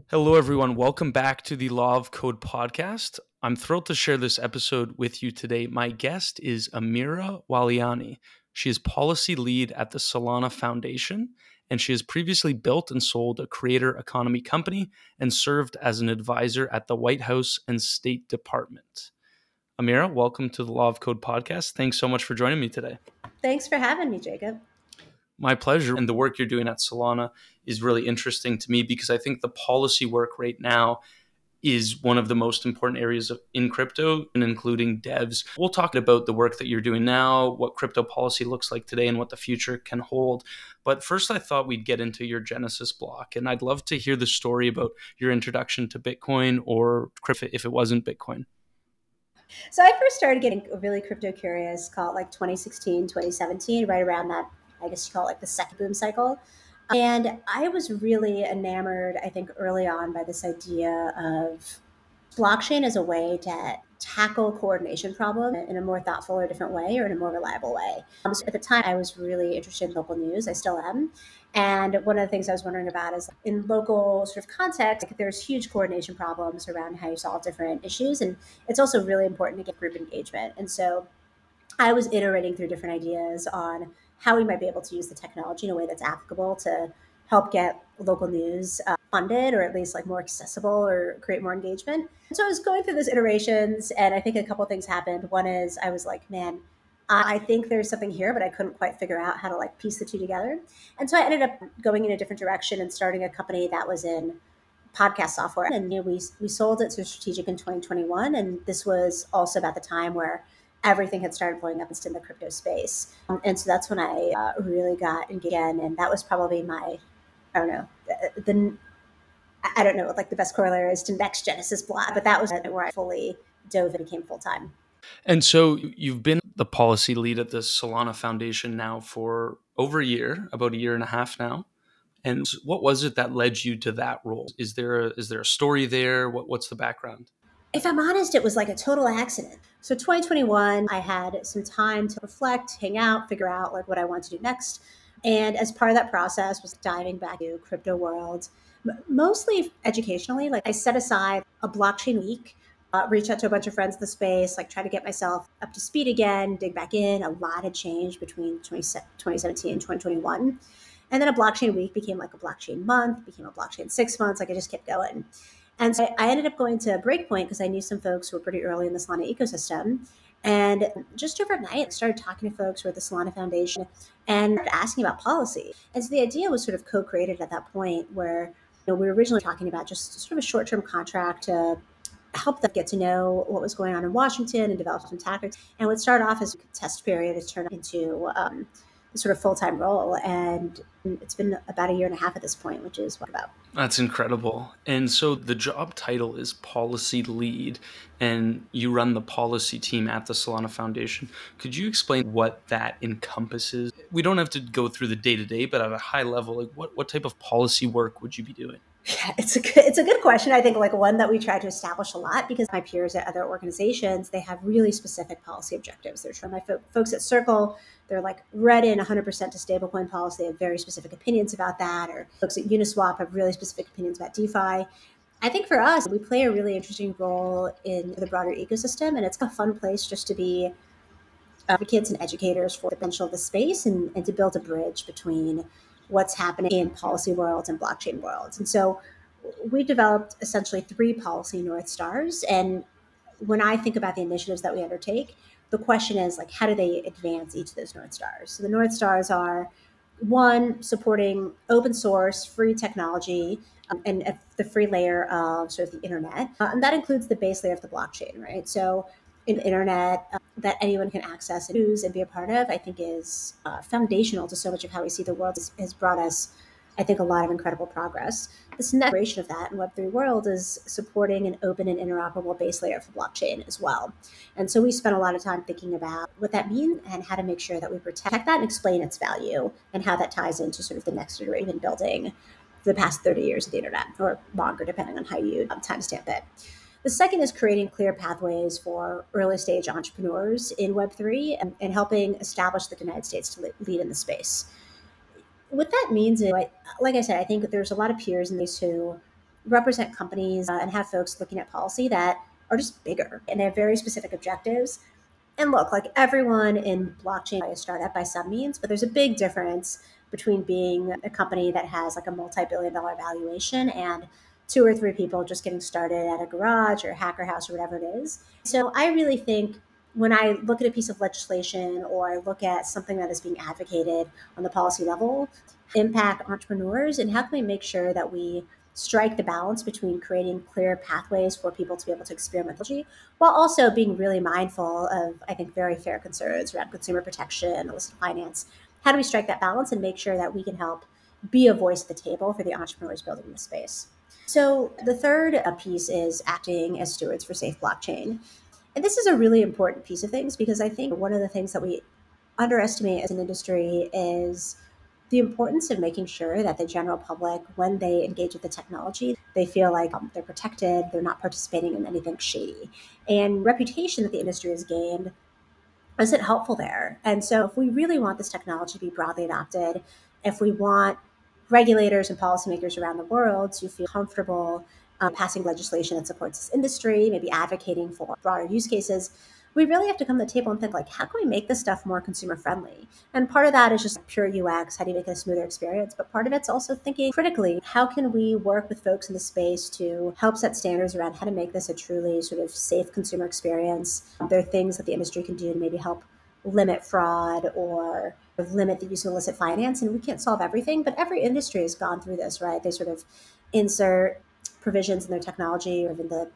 Hello, everyone. Welcome back to the Law of Code podcast. I'm thrilled to share this episode with you today. My guest is Amira Waliani. She is policy lead at the Solana Foundation, and she has previously built and sold a creator economy company and served as an advisor at the White House and State Department. Amira, welcome to the Law of Code podcast. Thanks so much for joining me today. Thanks for having me, Jacob. My pleasure. And the work you're doing at Solana is really interesting to me because I think the policy work right now is one of the most important areas in crypto, and including devs. We'll talk about the work that you're doing now, what crypto policy looks like today, and what the future can hold. But first, I thought we'd get into your Genesis block, and I'd love to hear the story about your introduction to Bitcoin or crypto if it wasn't Bitcoin. So I first started getting really crypto curious, call it like 2016, 2017, right around that, I guess you call it like the second boom cycle. And I was really enamored, I think, early on by this idea of blockchain as a way to tackle coordination problem in a more thoughtful or different way or in a more reliable way. So at the time, I was really interested in local news. I still am. And one of the things I was wondering about is in local sort of context, like, there's huge coordination problems around how you solve different issues. And it's also really important to get group engagement. And so I was iterating through different ideas on how we might be able to use the technology in a way that's applicable to help get local news funded or at least like more accessible or create more engagement. So I was going through those iterations and I think a couple of things happened. One is I was like, man, I think there's something here, but I couldn't quite figure out how to like piece the two together. And so I ended up going in a different direction and starting a company that was in podcast software. And we sold it to Strategic in 2021. And this was also about the time where everything had started blowing up in the crypto space. And so that's when I really got engaged again. And that was probably my, I don't know, I don't know what like the best corollary is to next Genesis block, but that was where I fully dove and became full time. And so you've been the policy lead at the Solana Foundation now for over a year, about a year and a half now. And what was it that led you to that role? Is there a story there? What's the background? If I'm honest, it was like a total accident. So 2021, I had some time to reflect, hang out, figure out like what I wanted to do next. And as part of that process was diving back into crypto world, mostly educationally. Like I set aside a blockchain week, reach out to a bunch of friends in the space, like try to get myself up to speed again, dig back in. A lot had changed between 2017 and 2021. And then a blockchain week became like a blockchain month, became a blockchain 6 months. Like I just kept going. And so I ended up going to Breakpoint because I knew some folks who were pretty early in the Solana ecosystem. And just overnight, I started talking to folks who were at the Solana Foundation and asking about policy. And so the idea was sort of co-created at that point where we were originally talking about just sort of a short-term contract to help them get to know what was going on in Washington and develop some tactics. And would start off as a test period to turn into a sort of full-time role. And it's been about a year and a half at this point, which is what about. That's incredible. And so the job title is policy lead, and you run the policy team at the Solana Foundation. Could you explain what that encompasses? We don't have to go through the day to day, but at a high level, like what type of policy work would you be doing? Yeah, it's a good question. I think like one that we try to establish a lot because my peers at other organizations, they have really specific policy objectives. They're trying folks at Circle, they're like read in 100% to stablecoin policy. They have very specific opinions about that. Or folks at Uniswap have really specific opinions about DeFi. I think for us, we play a really interesting role in the broader ecosystem, and it's a fun place just to be advocates and educators for the potential of the space and to build a bridge between what's happening in policy worlds and blockchain worlds. And so we developed essentially three policy North Stars. And when I think about the initiatives that we undertake, the question is like, how do they advance each of those North Stars? So the North Stars are one, supporting open source, free technology, and the free layer of sort of the internet. And that includes the base layer of the blockchain, right? So an internet that anyone can access and use and be a part of, I think is foundational to so much of how we see the world. Has brought us, I think, a lot of incredible progress. This next iteration of that in Web3 world is supporting an open and interoperable base layer for blockchain as well. And so we spent a lot of time thinking about what that means and how to make sure that we protect that and explain its value and how that ties into sort of the next iteration in building for the past 30 years of the internet, or longer, depending on how you timestamp it. The second is creating clear pathways for early stage entrepreneurs in Web3 and helping establish the United States to lead in the space. What that means is, like I said, I think that there's a lot of peers in these who represent companies and have folks looking at policy that are just bigger and they have very specific objectives. And look, like everyone in blockchain is a startup by some means, but there's a big difference between being a company that has like a multi-billion-dollar valuation and two or three people just getting started at a garage or a hacker house or whatever it is. So I really think when I look at a piece of legislation or I look at something that is being advocated on the policy level, impact entrepreneurs and how can we make sure that we strike the balance between creating clear pathways for people to be able to experiment with technology while also being really mindful of, I think, very fair concerns around consumer protection, illicit finance. How do we strike that balance and make sure that we can help be a voice at the table for the entrepreneurs building the space? So the third piece is acting as stewards for safe blockchain. And this is a really important piece of things because I think one of the things that we underestimate as an industry is the importance of making sure that the general public, when they engage with the technology, they feel like they're protected, they're not participating in anything shady. And reputation that the industry has gained isn't helpful there. And so if we really want this technology to be broadly adopted, if we want regulators and policymakers around the world to feel comfortable passing legislation that supports this industry, maybe advocating for broader use cases, we really have to come to the table and think like, how can we make this stuff more consumer friendly? And part of that is just pure UX, how do you make it a smoother experience? But part of it's also thinking critically, how can we work with folks in the space to help set standards around how to make this a truly sort of safe consumer experience? There are things that the industry can do to maybe help limit fraud or limit the use of illicit finance. And we can't solve everything, but every industry has gone through this, right? They sort of insert provisions in their technology or in the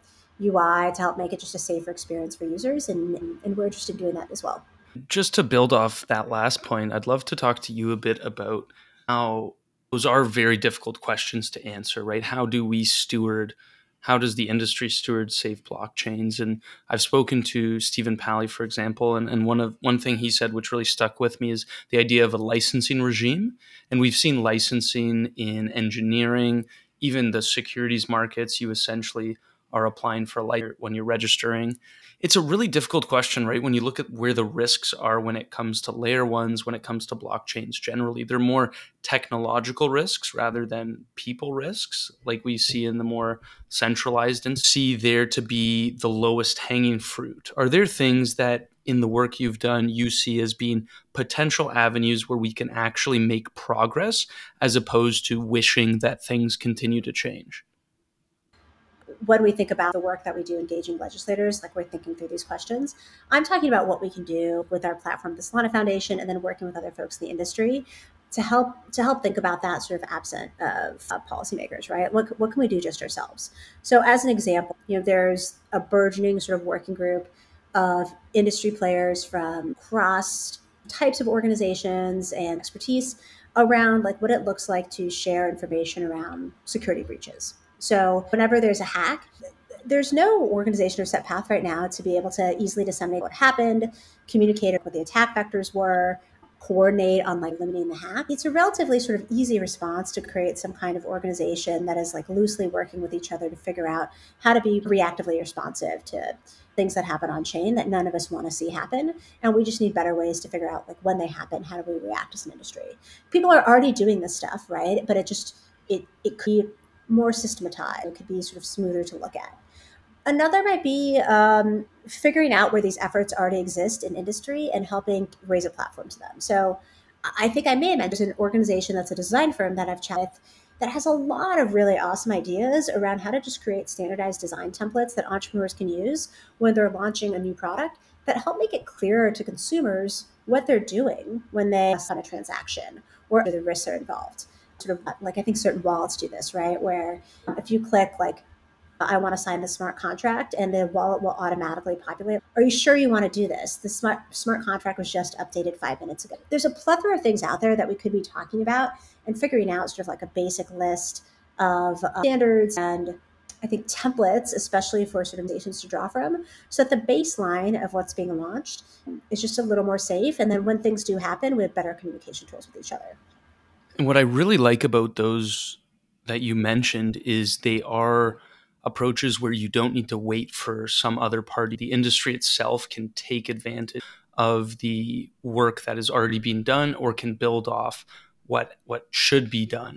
UI to help make it just a safer experience for users. And we're interested in doing that as well. Just to build off that last point, I'd love to talk to you a bit about how those are very difficult questions to answer, right? How do we steward, how does the industry steward safe blockchains? And I've spoken to Stephen Pally, for example, and one thing he said which really stuck with me is the idea of a licensing regime. And we've seen licensing in engineering, even the securities markets. You essentially are applying for a license when you're registering. It's a really difficult question, right? When you look at where the risks are when it comes to layer ones, when it comes to blockchains generally, they're more technological risks rather than people risks, like we see in the more centralized and see there to be the lowest hanging fruit. Are there things that in the work you've done you see as being potential avenues where we can actually make progress as opposed to wishing that things continue to change? When we think about the work that we do engaging legislators, like we're thinking through these questions, I'm talking about what we can do with our platform, the Solana Foundation, and then working with other folks in the industry to help think about that sort of absent of policymakers, right? What can we do just ourselves? So as an example, there's a burgeoning sort of working group of industry players from across types of organizations and expertise around like what it looks like to share information around security breaches. So whenever there's a hack, there's no organization or set path right now to be able to easily disseminate what happened, communicate what the attack vectors were, coordinate on like limiting the hack. It's a relatively sort of easy response to create some kind of organization that is like loosely working with each other to figure out how to be reactively responsive to things that happen on chain that none of us want to see happen. And we just need better ways to figure out like when they happen, how do we react as an industry? People are already doing this stuff, right? But it could be more systematized. It could be sort of smoother to look at. Another might be figuring out where these efforts already exist in industry and helping raise a platform to them. So I think I may have mentioned an organization that's a design firm that I've chatted with that has a lot of really awesome ideas around how to just create standardized design templates that entrepreneurs can use when they're launching a new product that help make it clearer to consumers what they're doing when they sign a transaction or the risks are involved. Sort of like I think certain wallets do this, right? Where if you click like I want to sign the smart contract and the wallet will automatically populate. Are you sure you want to do this? The smart contract was just updated 5 minutes ago. There's a plethora of things out there that we could be talking about and figuring out sort of like a basic list of standards and I think templates, especially for sort of nations to draw from, so that the baseline of what's being launched is just a little more safe. And then when things do happen, we have better communication tools with each other. And what I really like about those that you mentioned is they are approaches where you don't need to wait for some other party. The industry itself can take advantage of the work that is already being done or can build off what should be done.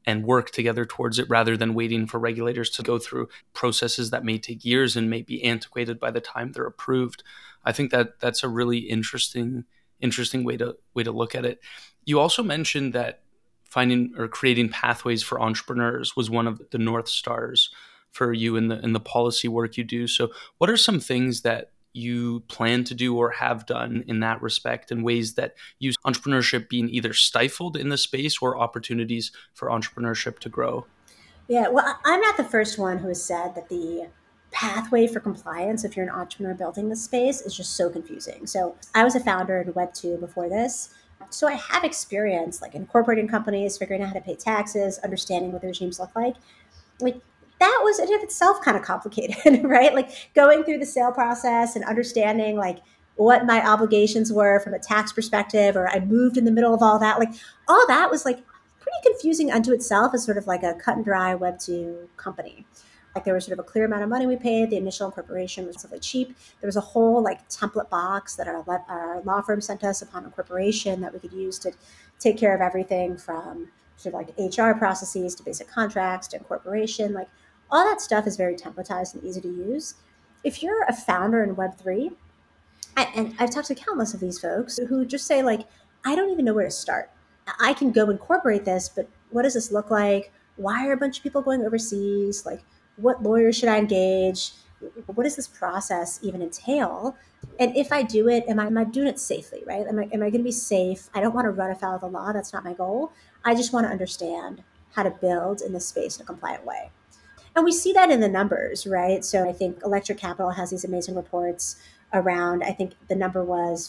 and work together towards it rather than waiting for regulators to go through processes that may take years and may be antiquated by the time they're approved. I think that that's a really interesting way to look at it. You also mentioned that finding or creating pathways for entrepreneurs was one of the North Stars for you in the policy work you do. So what are some things that you plan to do or have done in that respect, and ways that use entrepreneurship being either stifled in the space or opportunities for entrepreneurship to grow? Yeah, well, I'm not the first one who has said that the pathway for compliance, if you're an entrepreneur building this space, is just so confusing. So I was a founder in Web2 before this. So I have experience like incorporating companies, figuring out how to pay taxes, understanding what the regimes look like that was in of itself kind of complicated, right? Like going through the sale process and understanding like what my obligations were from a tax perspective, or I moved in the middle of all that. Like all that was like pretty confusing unto itself as sort of like a cut and dry Web2 company. Like there was sort of a clear amount of money we paid. The initial incorporation was relatively cheap. There was a whole like template box that our law firm sent us upon incorporation that we could use to take care of everything from sort of like HR processes to basic contracts to incorporation. Like all that stuff is very templatized and easy to use. If you're a founder in Web3, and I've talked to countless of these folks who just say, like, I don't even know where to start. I can go incorporate this, but what does this look like? Why are a bunch of people going overseas? Like, what lawyers should I engage? What does this process even entail? And if I do it, am I doing it safely, right? Am I going to be safe? I don't want to run afoul of the law. That's not my goal. I just want to understand how to build in this space in a compliant way. And we see that in the numbers, right? So I think Electric Capital has these amazing reports around, I think the number was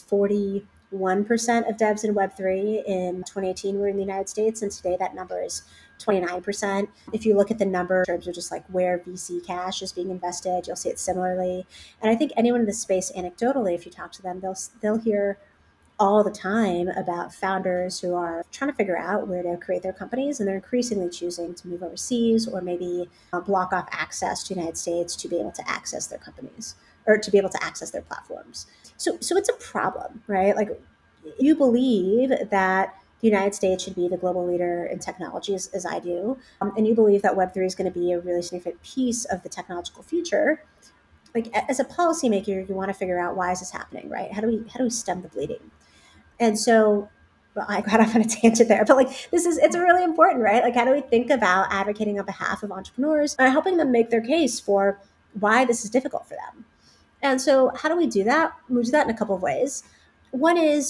41% of devs in Web3 in 2018 were in the United States. And today that number is 29%. If you look at the number in terms of just like where VC cash is being invested, you'll see it similarly. And I think anyone in the space, anecdotally, if you talk to them, they'll hear all the time about founders who are trying to figure out where to create their companies, and they're increasingly choosing to move overseas or maybe block off access to the United States to be able to access their companies or to be able to access their platforms. So it's a problem, right? Like you believe that the United States should be the global leader in technology, as I do, and you believe that Web3 is going to be a really significant piece of the technological future. Like as a policymaker, you want to figure out why is this happening, right? How do we stem the bleeding? And so, well, I got off on a tangent there, but like it's really important, right? Like, how do we think about advocating on behalf of entrepreneurs and helping them make their case for why this is difficult for them? And so, how do we do that? We do that in a couple of ways. One is,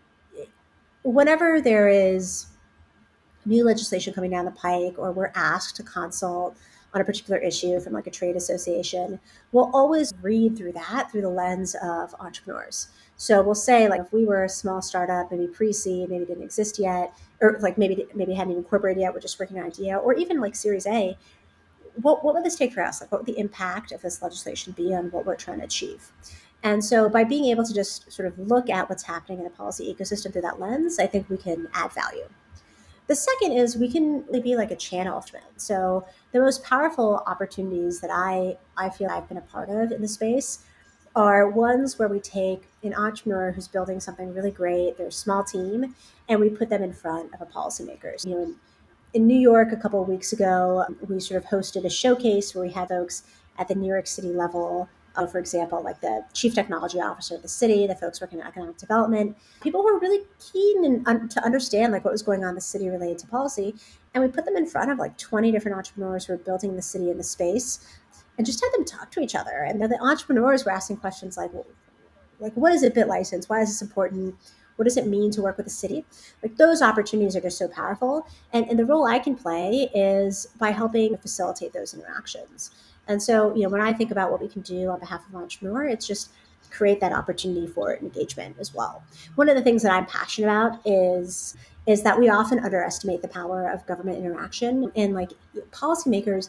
whenever there is new legislation coming down the pike, or we're asked to consult on a particular issue from like a trade association, we'll always read through that through the lens of entrepreneurs. So we'll say, like, if we were a small startup, maybe pre-seed, maybe didn't exist yet, or like maybe hadn't even incorporated yet, we're just working on an idea, or even like Series A, what would this take for us? Like, what would the impact of this legislation be on what we're trying to achieve? And so by being able to just sort of look at what's happening in the policy ecosystem through that lens, I think we can add value. The second is we can be like a channel. So the most powerful opportunities that I feel I've been a part of in the space are ones where we take an entrepreneur who's building something really great, they're a small team, and we put them in front of a policymaker. In New York a couple of weeks ago, we sort of hosted a showcase where we had folks at the New York City level, for example, like the chief technology officer of the city, the folks working in economic development, people who are really keen to understand like what was going on in the city related to policy. And we put them in front of like 20 different entrepreneurs who are building the city in the space, and just had them talk to each other. And then the entrepreneurs were asking questions like, well, like, what is a bit license? Why is this important? What does it mean to work with the city? Like those opportunities are just so powerful. And the role I can play is by helping facilitate those interactions. And so, when I think about what we can do on behalf of an entrepreneur, it's just create that opportunity for engagement as well. One of the things that I'm passionate about is that we often underestimate the power of government interaction, and like policymakers,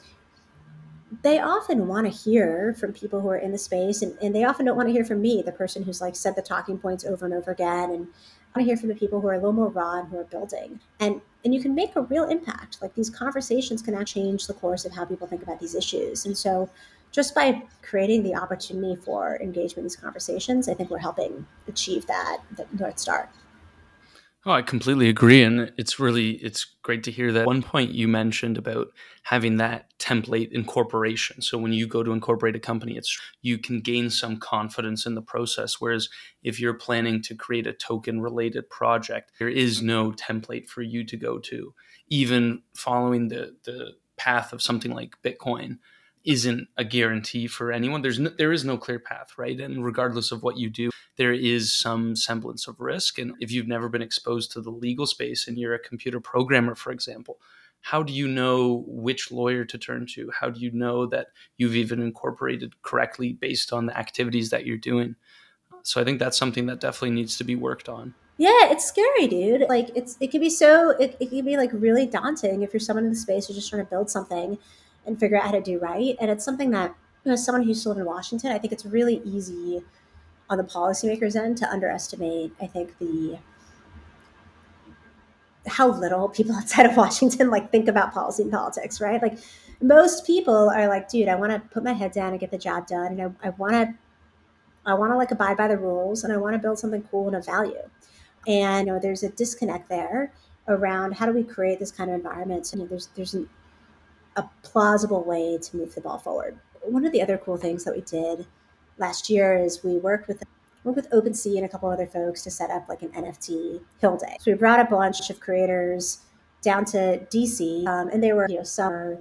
they often want to hear from people who are in the space, and they often don't want to hear from me, the person who's like said the talking points over and over again, and I want to hear from the people who are a little more raw and who are building. And you can make a real impact. Like these conversations can actually change the course of how people think about these issues. And so just by creating the opportunity for engagement in these conversations, I think we're helping achieve that North Star. Oh, I completely agree. And it's great to hear that. One point you mentioned about having that template incorporation. So when you go to incorporate a company, you can gain some confidence in the process. Whereas if you're planning to create a token related project, there is no template for you to go to. Even following the path of something like Bitcoin isn't a guarantee for anyone. There is no clear path, right? And regardless of what you do, there is some semblance of risk. And if you've never been exposed to the legal space and you're a computer programmer, for example, how do you know which lawyer to turn to? How do you know that you've even incorporated correctly based on the activities that you're doing? So I think that's something that definitely needs to be worked on. Yeah, it's scary, dude. Like it can be it can be like really daunting if you're someone in the space who's just trying to build something and figure out how to do right. And it's something that, as someone who's still in Washington, I think it's really easy on the policymakers end to underestimate, I think, the how little people outside of Washington like think about policy and politics, right? Like most people are like, dude, I want to put my head down and get the job done, and I want to like abide by the rules, and I want to build something cool and of value. And there's a disconnect there around how do we create this kind of environment. So a plausible way to move the ball forward. One of the other cool things that we did last year is we worked with OpenSea and a couple other folks to set up like an NFT Hill Day. So we brought a bunch of creators down to DC, and they were, some were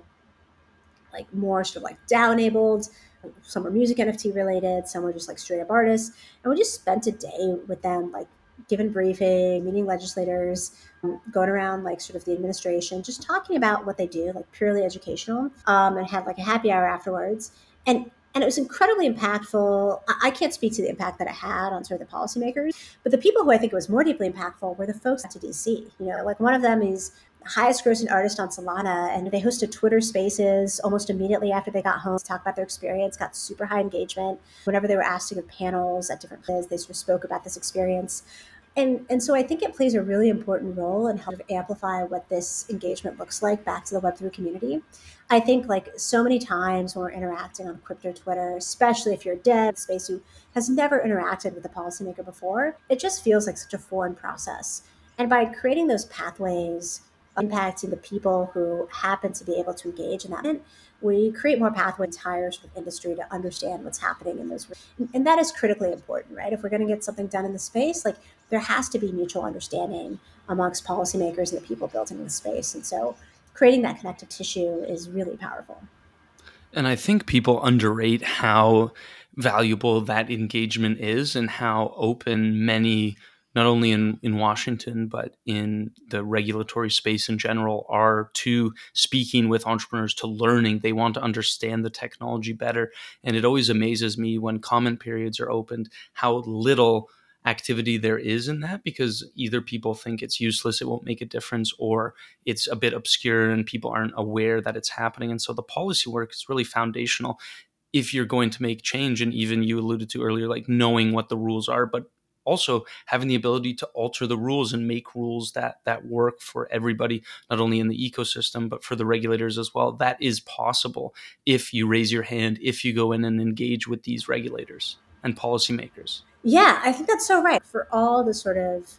like more sort of like DAO enabled, some were music NFT related, some were just like straight up artists, and we just spent a day with them, like giving briefing, meeting legislators, going around like sort of the administration, just talking about what they do, like purely educational, and had like a happy hour afterwards. And it was incredibly impactful. I can't speak to the impact that it had on sort of the policymakers, but the people who I think it was more deeply impactful were the folks to DC. Like one of them is the highest grossing artist on Solana, and they hosted Twitter Spaces almost immediately after they got home to talk about their experience. Got super high engagement. Whenever they were asked to give panels at different places, they sort of spoke about this experience. And so I think it plays a really important role in helping amplify what this engagement looks like back to the Web3 community. I think like so many times when we're interacting on crypto Twitter, especially if you're a dev space who has never interacted with a policymaker before, it just feels like such a foreign process. And by creating those pathways impacting the people who happen to be able to engage in that, we create more pathways higher sort of industry to understand what's happening in those. And that is critically important, right? If we're going to get something done in the space, like there has to be mutual understanding amongst policymakers and the people building the space. And so creating that connective tissue is really powerful. And I think people underrate how valuable that engagement is and how open many, not only in Washington, but in the regulatory space in general, are to speaking with entrepreneurs, to learning. They want to understand the technology better. And it always amazes me when comment periods are opened, how little activity there is in that, because either people think it's useless, it won't make a difference, or it's a bit obscure and people aren't aware that it's happening. And so the policy work is really foundational if you're going to make change. And even you alluded to earlier, like knowing what the rules are, but also having the ability to alter the rules and make rules that work for everybody, not only in the ecosystem but for the regulators as well. That is possible if you raise your hand, if you go in and engage with these regulators and policymakers. Yeah, I think that's so right. For all the sort of,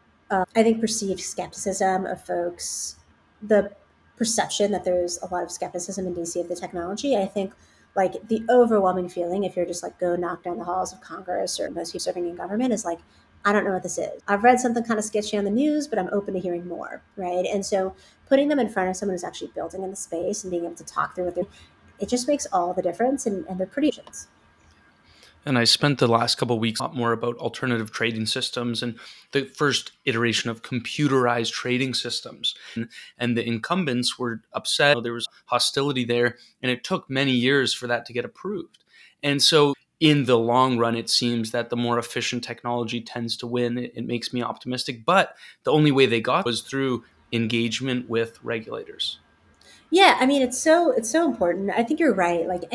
I think, perceived skepticism of folks, the perception that there's a lot of skepticism in DC of the technology, I think like the overwhelming feeling, if you're just like go knock down the halls of Congress or most people serving in government, is like, I don't know what this is. I've read something kind of sketchy on the news, but I'm open to hearing more, right? And so putting them in front of someone who's actually building in the space and being able to talk through it just makes all the difference. And they're pretty. And I spent the last couple of weeks a lot more about alternative trading systems and the first iteration of computerized trading systems. And the incumbents were upset. There was hostility there, and it took many years for that to get approved. And so in the long run, it seems that the more efficient technology tends to win. It makes me optimistic. But the only way they got was through engagement with regulators. Yeah, I mean it's so important. I think you're right. Like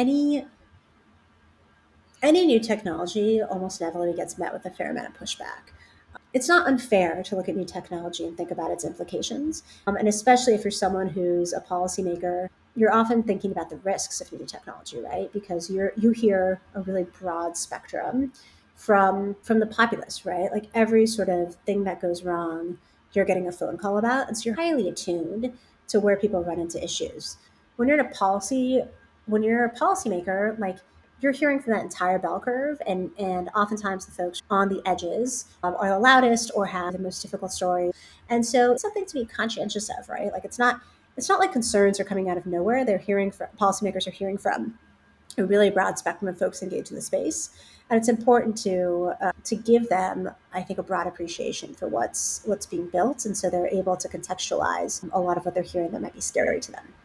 any new technology almost inevitably gets met with a fair amount of pushback. It's not unfair to look at new technology and think about its implications. And especially if you're someone who's a policymaker, you're often thinking about the risks of new technology, right? Because you hear a really broad spectrum from the populace, right? Like every sort of thing that goes wrong you're getting a phone call about. And so you're highly attuned to where people run into issues. When you're in a policy, when you're a policymaker, like you're hearing from that entire bell curve, and oftentimes the folks on the edges are the loudest or have the most difficult story. And so it's something to be conscientious of, right? Like it's not like concerns are coming out of nowhere. They're hearing from policymakers are hearing from a really broad spectrum of folks engaged in the space, and it's important to give them, I think, a broad appreciation for what's being built, and so they're able to contextualize a lot of what they're hearing that might be scary to them.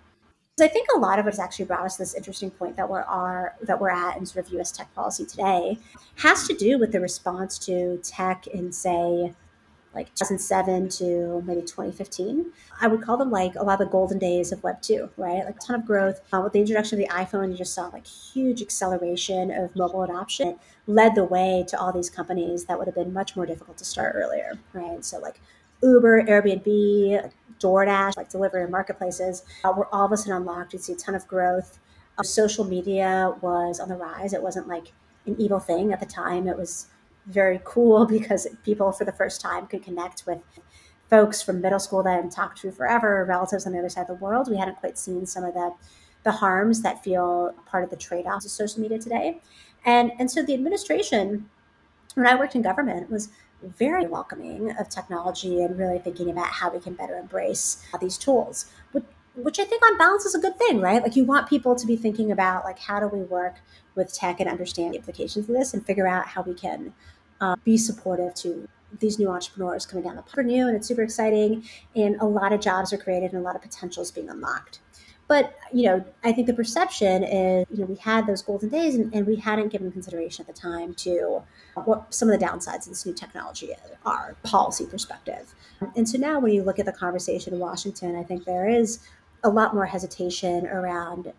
So I think a lot of it has actually brought us to this interesting point that we're at in sort of U.S. tech policy today has to do with the response to tech in, say, like 2007 to maybe 2015. I would call them like a lot of the golden days of Web 2, right? Like a ton of growth. With the introduction of the iPhone, you just saw like huge acceleration of mobile adoption. It led the way to all these companies that would have been much more difficult to start earlier, right? So like Uber, Airbnb, DoorDash, like delivery and marketplaces, were all of a sudden unlocked. You'd see a ton of growth. Social media was on the rise. It wasn't like an evil thing at the time. It was very cool because people for the first time could connect with folks from middle school that hadn't talked to forever, relatives on the other side of the world. We hadn't quite seen some of the harms that feel part of the trade-offs of social media today. And so the administration, when I worked in government, was very welcoming of technology and really thinking about how we can better embrace these tools, which I think on balance is a good thing, right? Like you want people to be thinking about like how do we work with tech and understand the implications of this and figure out how we can be supportive to these new entrepreneurs coming down the pipe. For new, and it's super exciting, and a lot of jobs are created and a lot of potential is being unlocked. But I think the perception is, we had those golden days, and we hadn't given consideration at the time to what some of the downsides of this new technology are, policy perspective. And so now, when you look at the conversation in Washington, I think there is a lot more hesitation around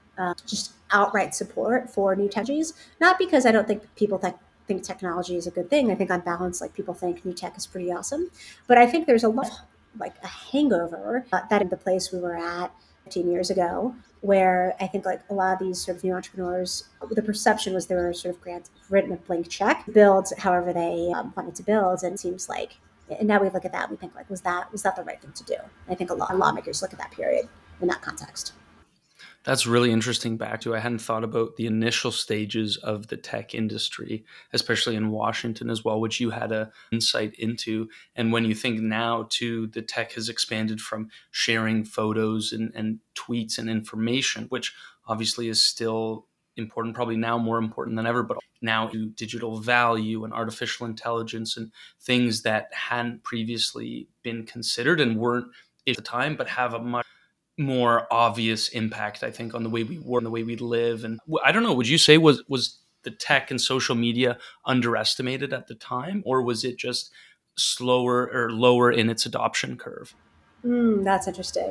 just outright support for new technologies. Not because I don't think people think technology is a good thing. I think on balance, like people think new tech is pretty awesome, but I think there's a lot of, like a hangover that in the place we were at 15 years ago, where I think like a lot of these sort of new entrepreneurs, the perception was they were sort of written a blank check, build however they wanted to build, and it seems like, and now we look at that, we think like, was that the right thing to do? I think a lot of lawmakers look at that period in that context. That's really interesting back to I hadn't thought about the initial stages of the tech industry, especially in Washington as well, which you had a insight into. And when you think now too, the tech has expanded from sharing photos and tweets and information, which obviously is still important, probably now more important than ever, but now to digital value and artificial intelligence and things that hadn't previously been considered and weren't at the time, but have a much more obvious impact, I think, on the way we work and the way we live. And I don't know, would you say was the tech and social media underestimated at the time, or was it just slower or lower in its adoption curve? That's interesting.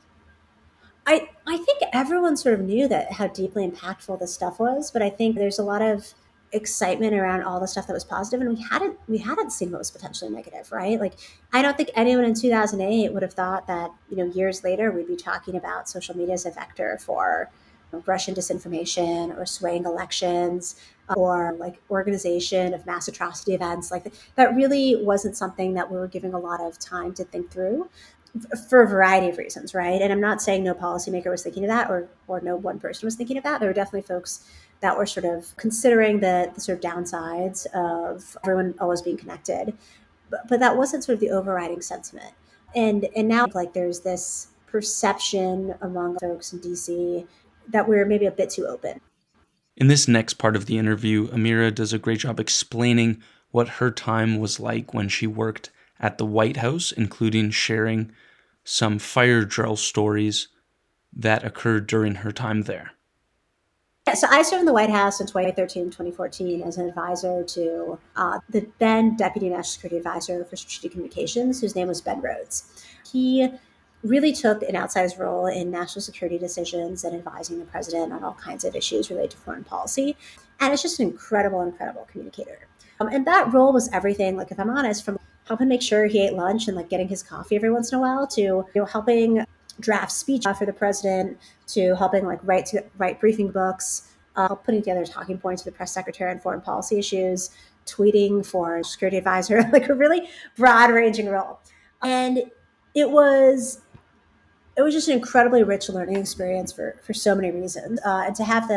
I think everyone sort of knew that how deeply impactful this stuff was, but I think there's a lot of excitement around all the stuff that was positive, and we hadn't seen what was potentially negative, right? Like I don't think anyone in 2008 would have thought that years later we'd be talking about social media as a vector for Russian disinformation or swaying elections or like organization of mass atrocity events. Like that really wasn't something that we were giving a lot of time to think through for a variety of reasons, right? And I'm not saying no policymaker was thinking of that, or no one person was thinking of that. There were definitely folks that were sort of considering the sort of downsides of everyone always being connected, but that wasn't sort of the overriding sentiment. And now like there's this perception among folks in DC that we're maybe a bit too open. In this next part of the interview, Amira does a great job explaining what her time was like when she worked at the White House, including sharing some fire drill stories that occurred during her time there. Yeah, so I served in the White House in 2013, 2014 as an advisor to the then Deputy National Security Advisor for Strategic Communications, whose name was Ben Rhodes. He really took an outsized role in national security decisions and advising the president on all kinds of issues related to foreign policy. And it's just an incredible, incredible communicator. And that role was everything, like if I'm honest, from helping make sure he ate lunch and like getting his coffee every once in a while to helping draft speech for the president, to helping like write briefing books, putting together talking points for the press secretary on foreign policy issues, tweeting for security advisor, like a really broad ranging role. And it was just an incredibly rich learning experience for so many reasons. And to have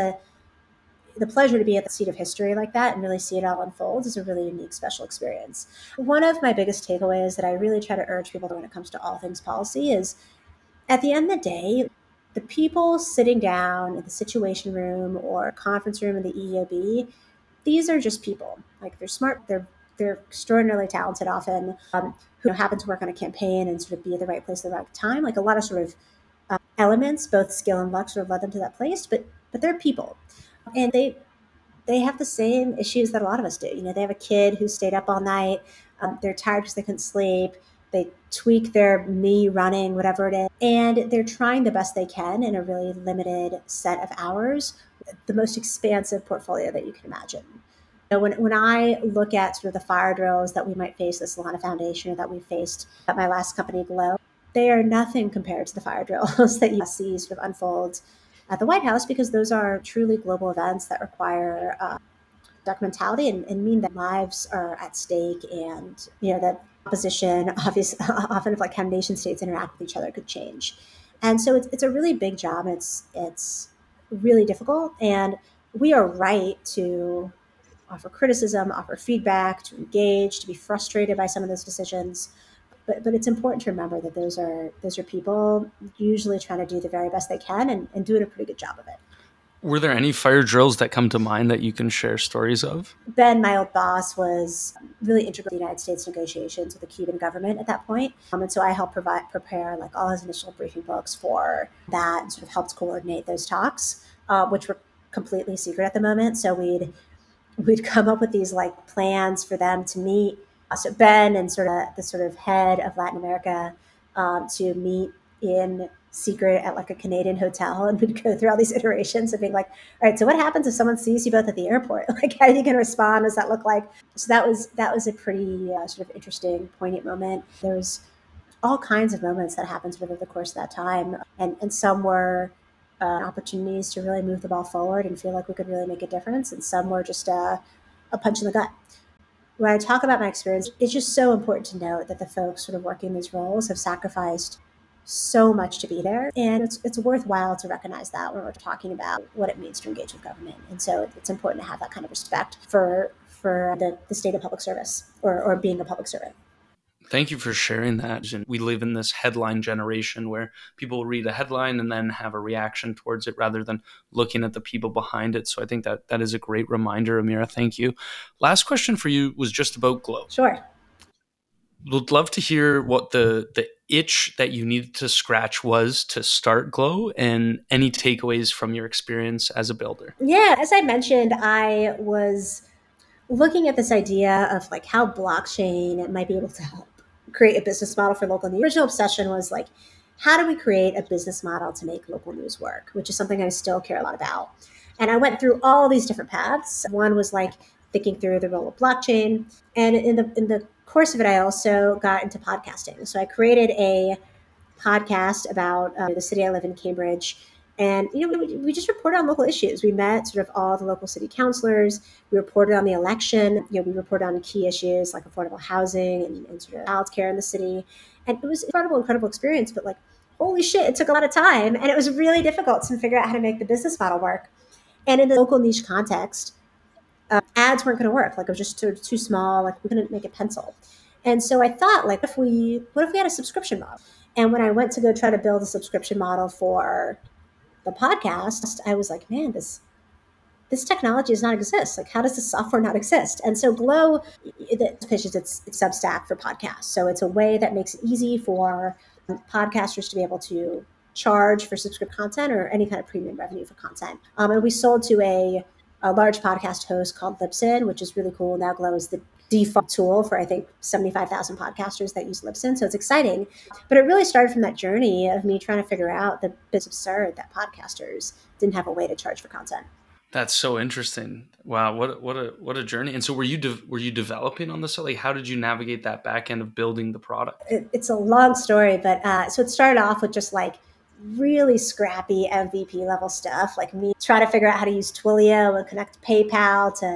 the pleasure to be at the seat of history like that and really see it all unfold is a really unique, special experience. One of my biggest takeaways that I really try to urge people to when it comes to all things policy is at the end of the day, the people sitting down in the situation room or conference room in the EOB, these are just people. Like they're smart, they're extraordinarily talented often, who happen to work on a campaign and sort of be at the right place at the right time. Like a lot of sort of elements, both skill and luck, sort of led them to that place. But they're people, and they have the same issues that a lot of us do. You know, they have a kid who stayed up all night. They're tired because they couldn't sleep. They tweak their knee running, whatever it is. And they're trying the best they can in a really limited set of hours, the most expansive portfolio that you can imagine. You know, when I look at sort of the fire drills that we might face at the Solana Foundation or that we faced at my last company, Glow, they are nothing compared to the fire drills that you see sort of unfold at the White House, because those are truly global events that require documentality and mean that lives are at stake, and you know that opposition, obviously, often of like how nation states interact with each other could change. And so it's a really big job. And it's really difficult, and we are right to offer criticism, offer feedback, to engage, to be frustrated by some of those decisions. But it's important to remember that those are people usually trying to do the very best they can and doing a pretty good job of it. Were there any fire drills that come to mind that you can share stories of? Ben, my old boss, was really integral in the United States negotiations with the Cuban government at that point. And so I helped prepare like all his initial briefing books for that, and sort of helped coordinate those talks, which were completely secret at the moment. So we'd come up with these like plans for them to meet. So Ben and sort of the sort of head of Latin America to meet in secret at like a Canadian hotel, and we'd go through all these iterations of being like, all right, so what happens if someone sees you both at the airport? Like, how are you going to respond? What does that look like? So that was a pretty sort of interesting, poignant moment. There was all kinds of moments that happened sort of over the course of that time, and some were opportunities to really move the ball forward and feel like we could really make a difference, and some were just a punch in the gut. When I talk about my experience, it's just so important to note that the folks sort of working these roles have sacrificed so much to be there. And it's worthwhile to recognize that when we're talking about what it means to engage with government. And so it's important to have that kind of respect for the state of public service or being a public servant. Thank you for sharing that. We live in this headline generation where people read a headline and then have a reaction towards it rather than looking at the people behind it. So I think that is a great reminder, Amira. Thank you. Last question for you was just about Glow. Sure. Would love to hear what the itch that you needed to scratch was to start Glow, and any takeaways from your experience as a builder. Yeah, as I mentioned, I was looking at this idea of like how blockchain might be able to help create a business model for local news. The original obsession was like, how do we create a business model to make local news work, which is something I still care a lot about. And I went through all these different paths. One was like thinking through the role of blockchain. And in the course of it, I also got into podcasting. So I created a podcast about the city I live in, Cambridge. And, you know, we just reported on local issues. We met sort of all the local city councilors. We reported on the election. You know, we reported on key issues like affordable housing and sort of childcare in the city. And it was an incredible experience. But like, holy shit, it took a lot of time. And it was really difficult to figure out how to make the business model work. And in the local niche context, ads weren't going to work. Like, it was just sort of too small. Like, we couldn't make a pencil. And so I thought, like, what if we had a subscription model? And when I went to go try to build a subscription model for the podcast, I was like, man, this technology does not exist. Like, how does this software not exist? And so Glow pitches its Substack for podcasts. So it's a way that makes it easy for podcasters to be able to charge for subscription content or any kind of premium revenue for content. And we sold to a large podcast host called Libsyn, which is really cool. Now Glow is the default tool for, I think, 75,000 podcasters that use Libsyn. So it's exciting. But it really started from that journey of me trying to figure out that it's absurd that podcasters didn't have a way to charge for content. That's so interesting. Wow, what a journey. And so were you developing on this? Like, how did you navigate that back end of building the product? It's a long story, but so it started off with just like really scrappy MVP level stuff, like me trying to figure out how to use Twilio and connect PayPal to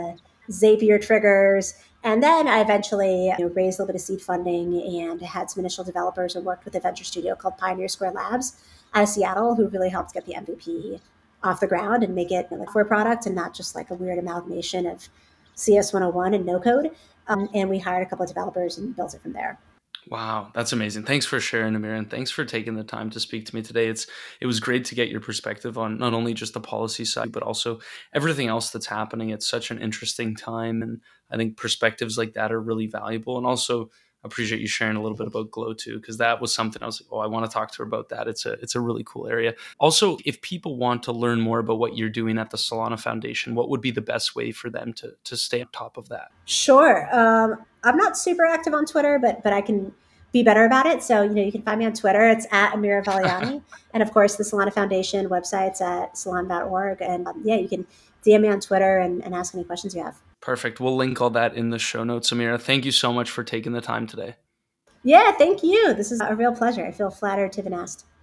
Zapier triggers. And then I eventually raised a little bit of seed funding and had some initial developers and worked with a venture studio called Pioneer Square Labs out of Seattle, who really helped get the MVP off the ground and make it like for a product and not just like a weird amalgamation of CS 101 and no code. And we hired a couple of developers and built it from there. Wow, that's amazing. Thanks for sharing, Amir, and thanks for taking the time to speak to me today. It was great to get your perspective on not only just the policy side, but also everything else that's happening. It's such an interesting time, and I think perspectives like that are really valuable. And also appreciate you sharing a little bit about Glow too, because that was something I was like, oh, I want to talk to her about that. It's a really cool area. Also, if people want to learn more about what you're doing at the Solana Foundation, what would be the best way for them to stay on top of that? Sure. I'm not super active on Twitter, but I can be better about it. So, you can find me on Twitter. It's at Amira Valiani. And of course, the Solana Foundation website's at solana.org. And yeah, you can DM me on Twitter and ask any questions you have. Perfect. We'll link all that in the show notes. Amira, thank you so much for taking the time today. Yeah, thank you. This is a real pleasure. I feel flattered to have been asked.